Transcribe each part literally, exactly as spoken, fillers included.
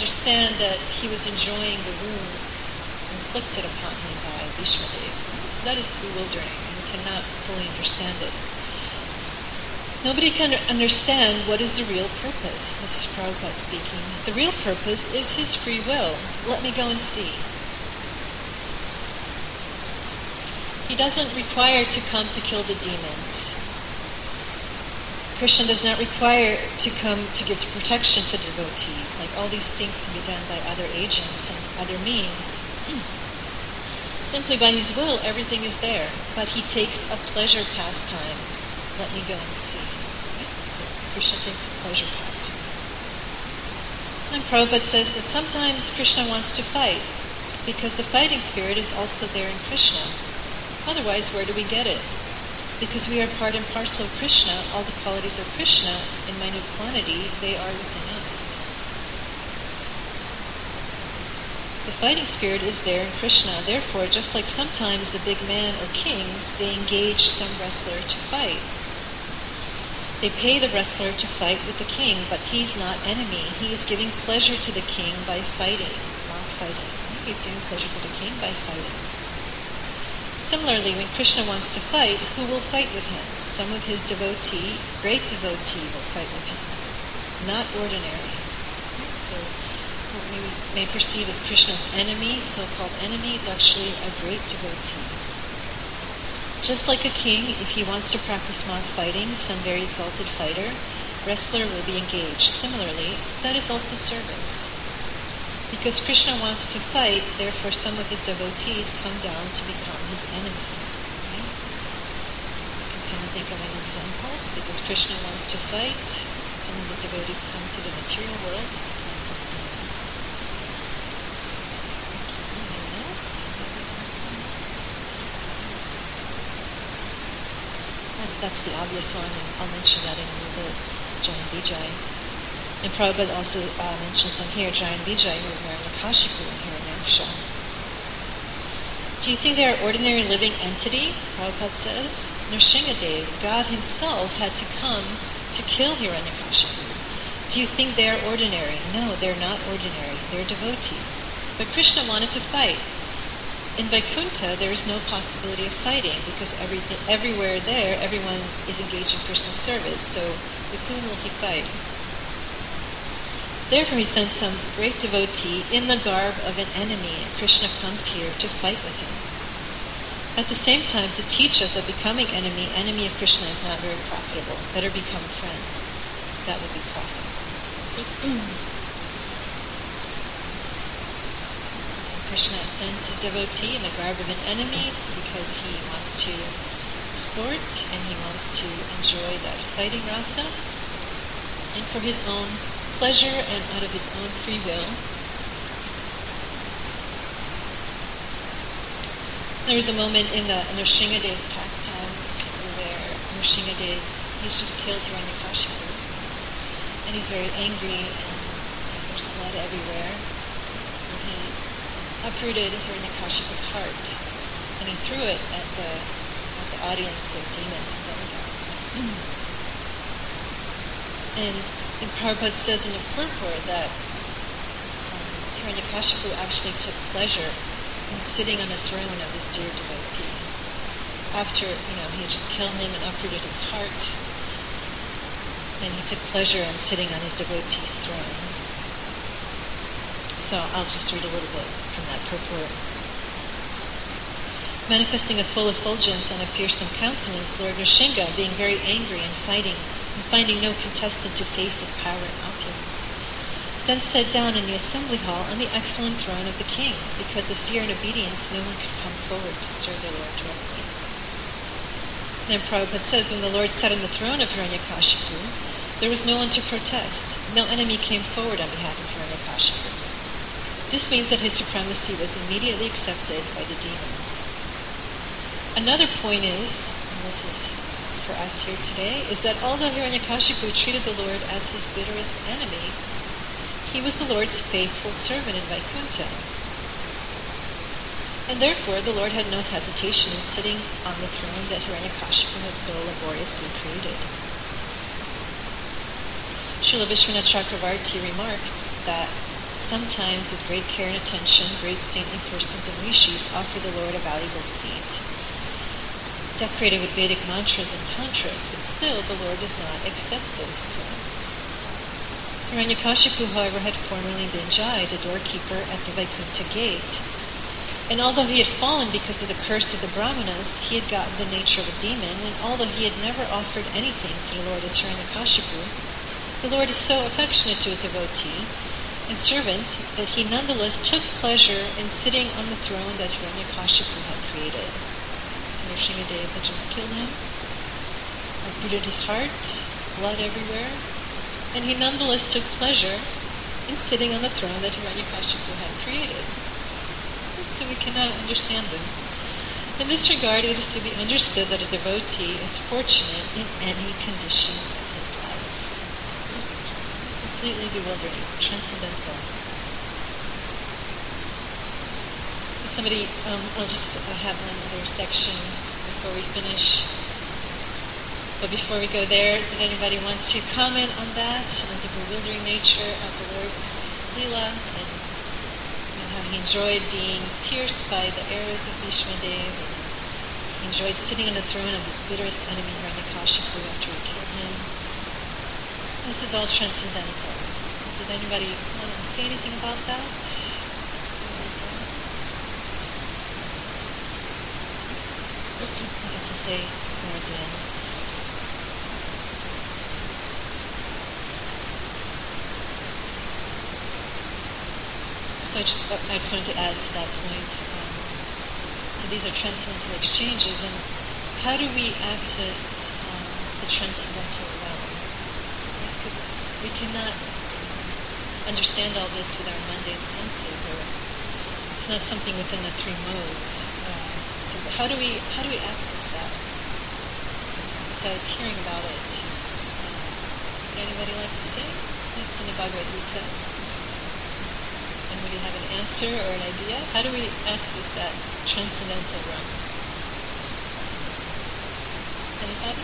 understand that he was enjoying the wounds inflicted upon him by Bhishmadev. That is bewildering, and we cannot fully understand it. Nobody can understand what is the real purpose. This is Prabhupada speaking. The real purpose is his free will. Let me go and see. He doesn't require to come to kill the demons. Krishna does not require to come to give protection to devotees. Like all these things can be done by other agents and other means. Simply by his will, everything is there. But he takes a pleasure pastime. Let me go and see. Right? So Krishna takes a pleasure pastime. And Prabhupada says that sometimes Krishna wants to fight, because the fighting spirit is also there in Krishna. Otherwise, where do we get it? Because we are part and parcel of Krishna, all the qualities of Krishna, in minute quantity, they are within us. The fighting spirit is there in Krishna. Therefore, just like sometimes the big man or kings, they engage some wrestler to fight. They pay the wrestler to fight with the king, but he's not enemy. He is giving pleasure to the king by fighting, not fighting. He's giving pleasure to the king by fighting. Similarly, when Krishna wants to fight, who will fight with him? Some of his devotee, great devotee, will fight with him. Not ordinary. So what we may perceive as Krishna's enemy, so-called enemy, is actually a great devotee. Just like a king, if he wants to practice mock fighting, some very exalted fighter, wrestler will be engaged. Similarly, that is also service. Because Krishna wants to fight, therefore some of his devotees come down to become his enemy. Okay? Can someone think of any examples? Because Krishna wants to fight, some of his devotees come to the material world to become his enemy. Anyone else? That's the obvious one, and I'll mention that in a little bit. Jai and Vijay. And Prabhupada also uh, mentions them here, Jai and Vijay, who are Hiranyakashipu and Hiranyaksha. Do you think they are ordinary living entity? Prabhupada says. Nrsingadev, God himself, had to come to kill Hiranyakashipu. Do you think they are ordinary? No, they're not ordinary. They're devotees. But Krishna wanted to fight. In Vaikuntha, there is no possibility of fighting, because everything, everywhere there, everyone is engaged in Krishna's service. So with whom will he fight? Therefore he sent some great devotee in the garb of an enemy, and Krishna comes here to fight with him. At the same time, to teach us that becoming enemy, enemy of Krishna is not very profitable. Better become friend. That would be profitable. So Krishna sends his devotee in the garb of an enemy because he wants to sport and he wants to enjoy that fighting rasa, and for his own pleasure and out of his own free will. There was a moment in the Nrsingadev pastimes where Nrsingadev, he's just killed Hiranyakashipu, and he's very angry, and, and there's blood everywhere. And he uprooted Hiranyakashipu's heart, and he threw it at the, at the audience of demons and demigods. And And Prabhupada says in the purport that um, Hiranyakashipu actually took pleasure in sitting on the throne of his dear devotee. After, you know, he had just killed him and uprooted his heart, then he took pleasure in sitting on his devotee's throne. So I'll just read a little bit from that purport. Manifesting a full effulgence and a fearsome countenance, Lord Nrsinga, being very angry and fighting, and finding no contestant to face his power and opulence, then sat down in the assembly hall on the excellent throne of the king. Because of fear and obedience, no one could come forward to serve the Lord directly. Then Prabhupada says, when the Lord sat on the throne of Hiranyakashipu, there was no one to protest. No enemy came forward on behalf of Hiranyakashipu. This means that his supremacy was immediately accepted by the demons. Another point is, and this is for us here today, is that although Hiranyakashipu treated the Lord as his bitterest enemy, he was the Lord's faithful servant in Vaikuntha. And therefore, the Lord had no hesitation in sitting on the throne that Hiranyakashipu had so laboriously created. Srila Vishwanath Chakravarti remarks that sometimes with great care and attention, great saintly persons and rishis offer the Lord a valuable seat, decorated with Vedic mantras and tantras, but still the Lord does not accept those thrones. Hiranyakashipu, however, had formerly been Jai, the doorkeeper at the Vaikuntha gate. And although he had fallen because of the curse of the Brahmanas, he had gotten the nature of a demon, and although he had never offered anything to the Lord as Hiranyakashipu, the Lord is so affectionate to his devotee and servant that he nonetheless took pleasure in sitting on the throne that Hiranyakashipu had created. So Nrsimhadeva just killed him, uprooted his heart, blood everywhere, and he nonetheless took pleasure in sitting on the throne that Hiranyakashipu had created. So we cannot understand this. In this regard, it is to be understood that a devotee is fortunate in any condition of his life. Completely bewildering, transcendental. And somebody, um, I'll just uh, have one other section before we finish. But before we go there, did anybody want to comment on that, on the bewildering nature of the Lord's Leela, and how he enjoyed being pierced by the arrows of Bhishmadev, and he enjoyed sitting on the throne of his bitterest enemy, Hiranyakashipu, after he killed him? This is all transcendental. Did anybody want to say anything about that? I guess I'll say more at the end. So I just, I just wanted to add to that point. Um, so these are transcendental exchanges, and how do we access um, the transcendental realm? Because we cannot understand all this with our mundane senses, or it's not something within the three modes. Uh, so how do we how do we access that? Besides hearing about it, uh, would anybody like to say? It's in the Bhagavad Gita. Anybody have an answer or an idea? How do we access that transcendental realm? Anybody?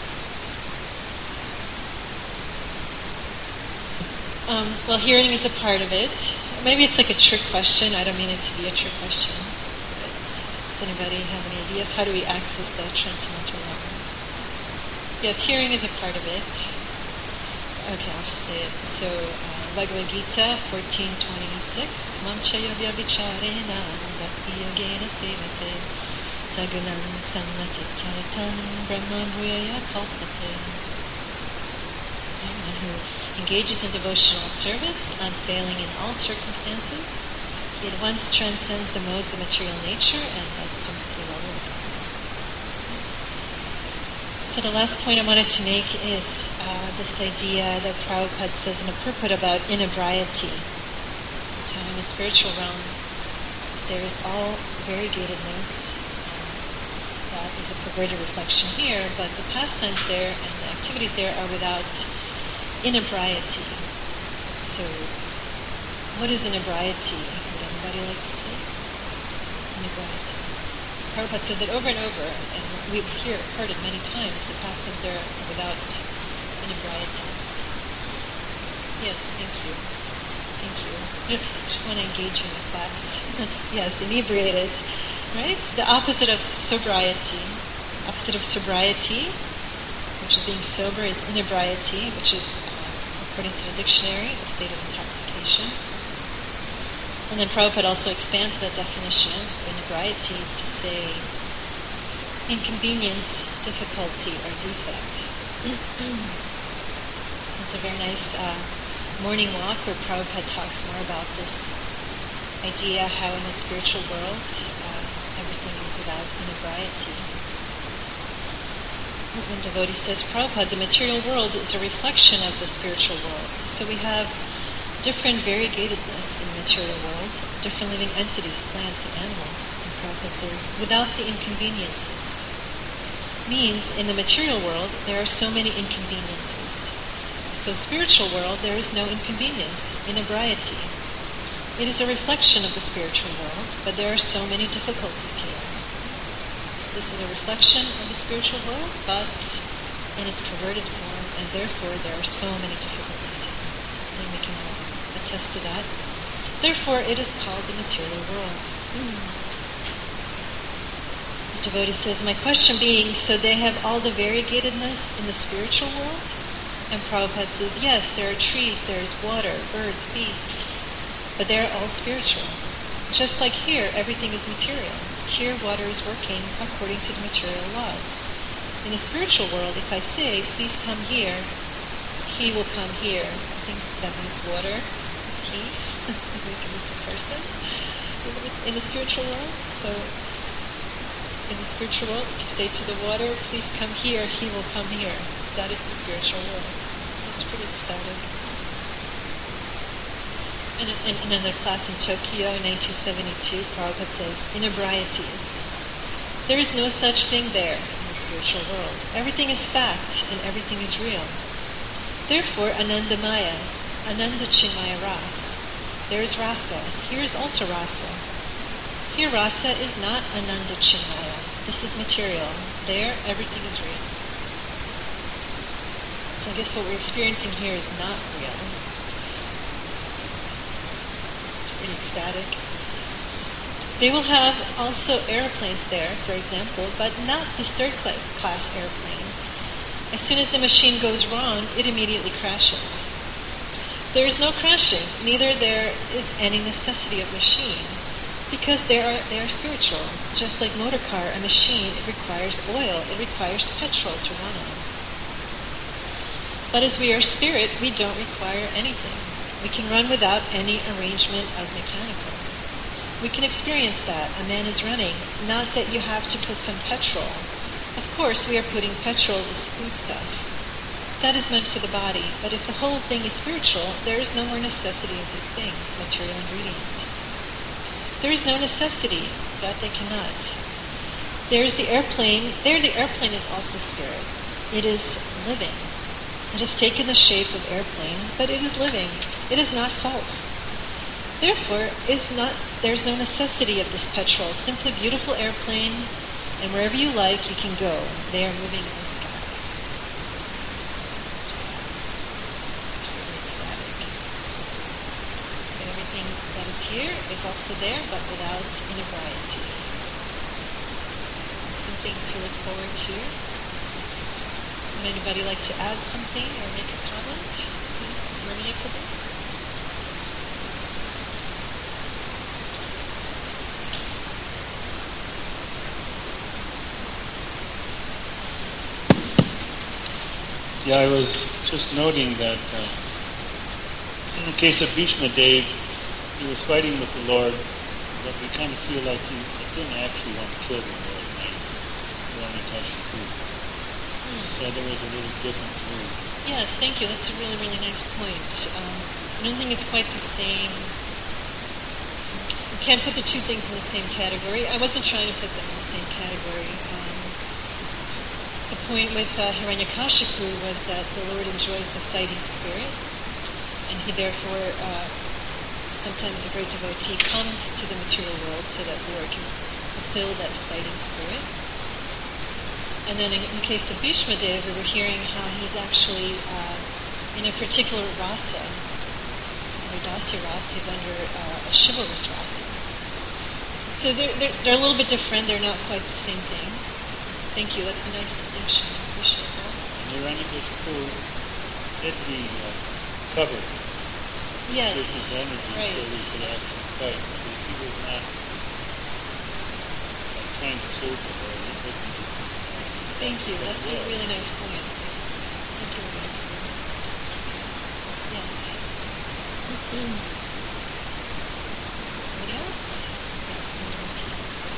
Um, well, hearing is a part of it. Maybe it's like a trick question. I don't mean it to be a trick question. But does anybody have any ideas? How do we access that transcendental realm? Yes, hearing is a part of it. Okay, I'll just say it. So, uh, Bhagavad Gita fourteen twenty-six. Mamcha yavya vicharena bhakti yogena sevate sagunam samnatittaritam brahma bhuyaya kalpate. Anyone who engages in devotional service, unfailing in all circumstances, he at once transcends the modes of material nature and thus comes to the level of God. So the last point I wanted to make is uh, this idea that Prabhupada says in the purport about inebriety. How in the spiritual realm there is all variegatedness. Um, that is a perverted reflection here, but the pastimes there and the activities there are without inebriety. So, what is inebriety? Would anybody like to say? Inebriety. Prabhupada says it over and over, and we've hear, heard it many times. The pastimes there are without inebriety. Yes, thank you. Thank you. I just want to engage in the class. Yes, inebriated. Right? It's the opposite of sobriety. Opposite of sobriety, which is being sober, is inebriety, which is, uh, according to the dictionary, a state of intoxication. And then Prabhupada also expands that definition of inebriety to say inconvenience, difficulty, or defect. It's a very nice uh, morning walk where Prabhupada talks more about this idea how in the spiritual world uh, everything is without inebriety. When devotee says, Prabhupada, the material world is a reflection of the spiritual world. So we have different variegatedness in the material world, different living entities, plants and animals. And Prabhupada says, without the inconveniences. Means in the material world, there are so many inconveniences. So spiritual world, there is no inconvenience, inebriety. It is a reflection of the spiritual world, but there are so many difficulties here. So this is a reflection of the spiritual world, but in its perverted form, and therefore there are so many difficulties here. And we can attest to that. Therefore, it is called the material world. Mm. The devotee says, my question being, so they have all the variegatedness in the spiritual world? And Prabhupada says, yes, there are trees, there is water, birds, beasts, but they are all spiritual. Just like here, everything is material. Here, water is working according to the material laws. In the spiritual world, if I say, please come here, he will come here. I think that means water, he, means a person in the spiritual world. So, in the spiritual world, if you say to the water, please come here, he will come here. That is the spiritual world. That's pretty ecstatic. In, in, in another class in Tokyo in nineteen seventy-two, Prabhupada says, inebrieties. There is no such thing there in the spiritual world. Everything is fact and everything is real. Therefore, Anandamaya, Ananda Chinmaya Ras. There is rasa. Here is also rasa. Here rasa is not Ananda Chinmaya. This is material. There, everything is real. So I guess what we're experiencing here is not real. It's pretty ecstatic. They will have also airplanes there, for example, but not this third class airplane. As soon as the machine goes wrong, it immediately crashes. There is no crashing, neither there is any necessity of machine, because they are, they are spiritual. Just like motor car, a machine, it requires oil, it requires petrol to run on. But as we are spirit, we don't require anything. We can run without any arrangement of mechanical. We can experience that. A man is running, not that you have to put some petrol. Of course, we are putting petrol as food stuff. That is meant for the body, but if the whole thing is spiritual, there is no more necessity of these things, material ingredient. There is no necessity, that they cannot. There is the airplane, there the airplane is also spirit. It is living. It has taken the shape of airplane, but it is living. It is not false. Therefore, is not, there is no necessity of this petrol, simply beautiful airplane, and wherever you like, you can go. They are moving in the sky. It's really ecstatic. So everything that is here is also there, but without inebriety. Something to look forward to. Would anybody like to add something or make a comment? Please, Maria Kubin. Yeah, I was just noting that uh, in the case of Bhishma Dev, he was fighting with the Lord, but we kind of feel like he didn't actually want to kill the Lord, right? Hiranyakashipu. Mm. So there was a little different mood. Yes, thank you. That's a really, really nice point. Um, I don't think it's quite the same. You can't put the two things in the same category. I wasn't trying to put them in the same category. Um, The point with uh, Hiranyakashipu was that the Lord enjoys the fighting spirit, and he therefore, uh, sometimes a great devotee comes to the material world so that the Lord can fulfill that fighting spirit. And then in, in the case of Bhishma Dev, we were hearing how he's actually uh, in a particular rasa, under Dasya rasa, he's under uh, a chivalrous rasa. So they're, they're, they're a little bit different, they're not quite the same thing. Thank you. That's a nice distinction. I appreciate that. And Hiranyakashipu did the uh, cover yes. with his energy right. so he could actually fight. Because he was not uh, trying to serve the Lord. He wasn't doing that. Thank you. That's a really nice point. Thank you. Yes. Somebody else? Yes, Marty.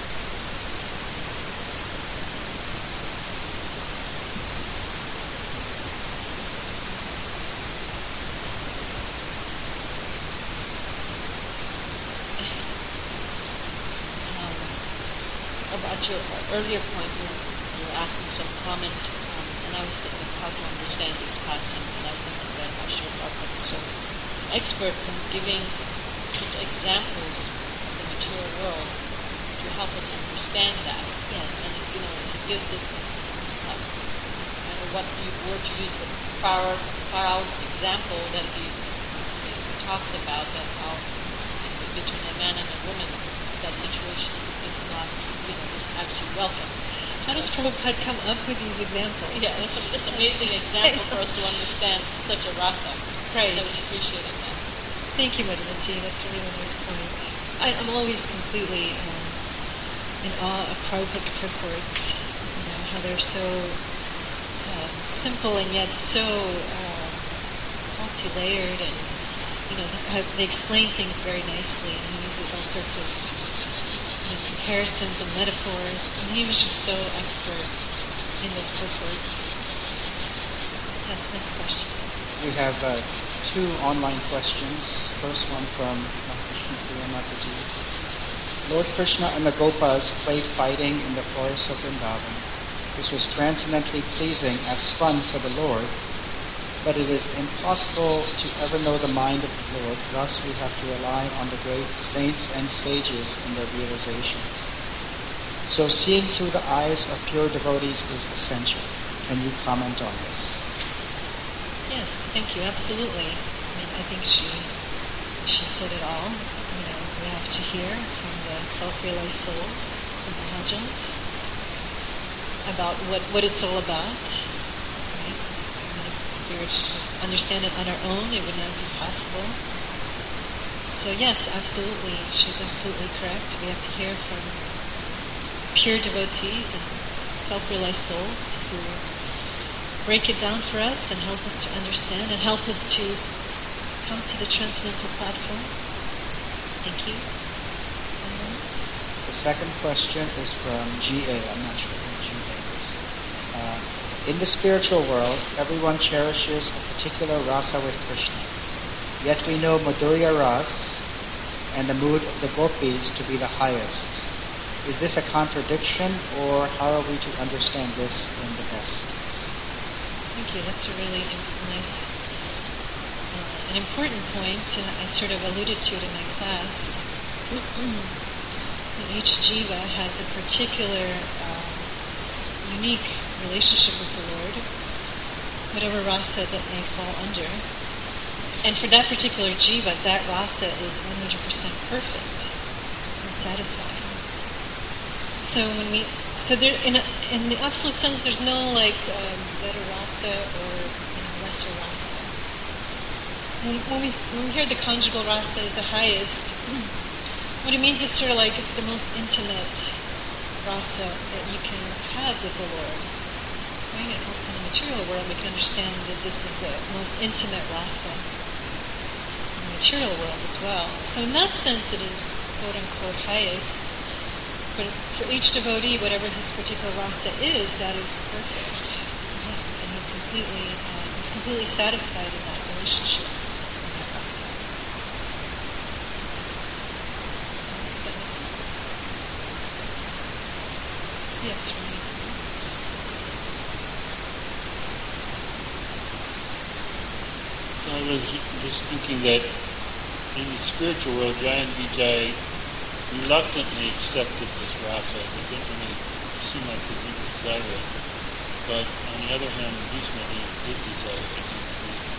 About your earlier point, you were, you were asking some comment, um, and I was thinking how to understand these pastimes, and I was thinking that how Srila Prabhupada is so expert in giving such examples of the material world to help us understand that. Yes. And you know, he gives this, uh, I don't know what you word to use, but far, far out example that he, he talks about that how between a man and a woman, that situation is not, you know, is actually welcomed. How does Prabhupada come up with these examples? Yeah, it's a, it's an amazing example for us to understand such a rasa. Right. I was appreciating that. Thank you, Madhumati. That's a really nice point. I, I'm always completely um, in awe of Prabhupada's purports. You know, how they're so uh, simple and yet so uh, multi-layered, and you know, how they explain things very nicely. And he uses all sorts of you know, comparisons and metaphors. And he was just so expert in those purports. Yes, next question. We have uh, two online questions. First one from Krishna Priya Mataji. Lord Krishna and the Gopas played fighting in the forests of Vrindavan. This was transcendently pleasing as fun for the Lord, but it is impossible to ever know the mind of the Lord. Thus we have to rely on the great saints and sages in their realizations. So seeing through the eyes of pure devotees is essential. Can you comment on this? Yes, thank you. Absolutely. I mean, I think she she said it all. You know, we have to hear from the self-realized souls, the Mahajans, about what, what it's all about. Right? I mean, if we were to just understand it on our own, it would not be possible. So yes, absolutely. She's absolutely correct. We have to hear from pure devotees and self-realized souls who break it down for us and help us to understand and help us to come to the transcendental platform. Thank you. The second question is from G A. I'm not sure who G A is. Uh, in the spiritual world, everyone cherishes a particular rasa with Krishna. Yet we know Madhurya Ras and the mood of the gopis to be the highest. Is this a contradiction, or how are we to understand this in the best sense? Thank you. That's a really nice, uh, an important point, and I sort of alluded to it in my class. And each jiva has a particular, um, unique relationship with the Lord, whatever rasa that may fall under. And for that particular jiva, that rasa is one hundred percent perfect and satisfying. So when we, so there, in, a, in the absolute sense, there's no like um, better rasa or you know, lesser rasa. When, when we when we hear the conjugal rasa is the highest, what it means is sort of like it's the most intimate rasa that you can have with the Lord. Right? And also in the material world, we can understand that this is the most intimate rasa in the material world as well. So in that sense, it is quote unquote highest. But for each devotee, whatever his particular rasa is, that is perfect. Yeah, and he completely uh, is completely satisfied in that relationship, in that rasa. So, does that make sense? Yes, for me. So I was just thinking that in the spiritual world, Jai and Vijay reluctantly accepted this rasa. It didn't really seem like they didn't desire it. But on the other hand, Bhishma did desire it. He was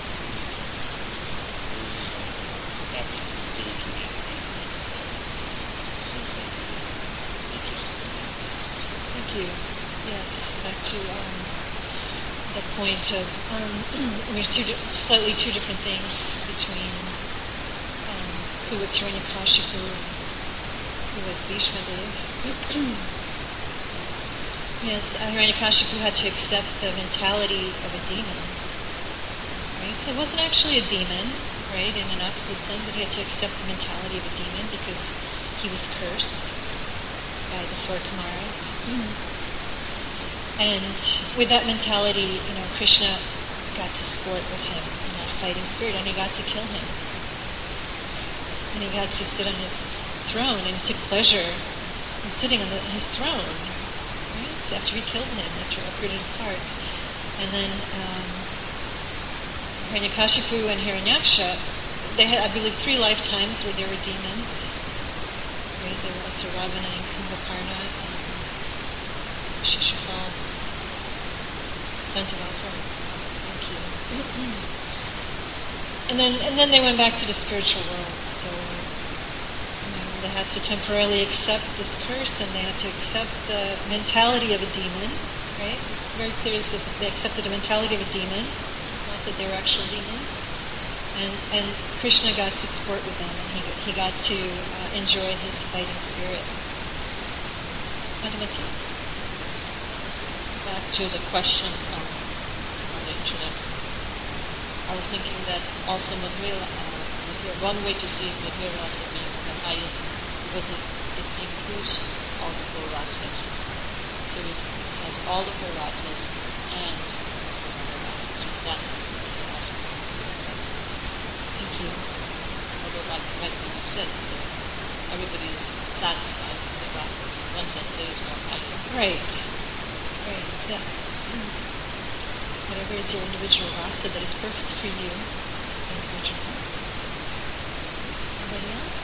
very happy to engage in it. Seems like interesting. Thank you. Yes, back to um, the point of um, there's two di- slightly two different things between um, who was Hiranyakashipu and who was Bhishma Dev. Yes, Hiranyakashipu had to accept the mentality of a demon. Right? So it wasn't actually a demon, right, in an absolute sense, but he had to accept the mentality of a demon because he was cursed by the four Kumaras. And with that mentality, you know, Krishna got to sport with him in that fighting spirit, and he got to kill him. And he got to sit on his throne, and he took pleasure in sitting on the, his throne, right? After he killed him, after he uprooted his heart. And then um, Hiranyakashipu and Hiranyaksha, they had, I believe, three lifetimes where they were demons. Right? They were also Ravana and Kumbhakarna and Shishupal. Dantavakra. Thank you. And then and then they went back to the spiritual world. So had to temporarily accept this curse, and they had to accept the mentality of a demon, right? It's very clear it says that they accepted the mentality of a demon, not that they were actual demons. And, and Krishna got to sport with them, and he, he got to uh, enjoy his fighting spirit. Madhumati? Back to the question um, on the internet. I was thinking that also Madhura, uh, Madhura, one way to see Madhura Rasa being the highest because it, it includes all the four rasas. So it has all the four rasas and the rasas. So that's the rasa. Thank you. Although like right when you said that everybody is satisfied with the rasa, one said there is no higher. Right. Right, yeah. Mm. Whatever is your individual rasa that is perfect for you. Individual. Anybody else?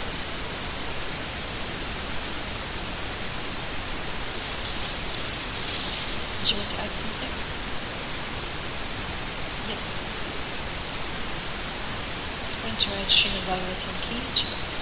Did you want to add something? Yes. Entourage Srimad Bhagavatam Ki Jai.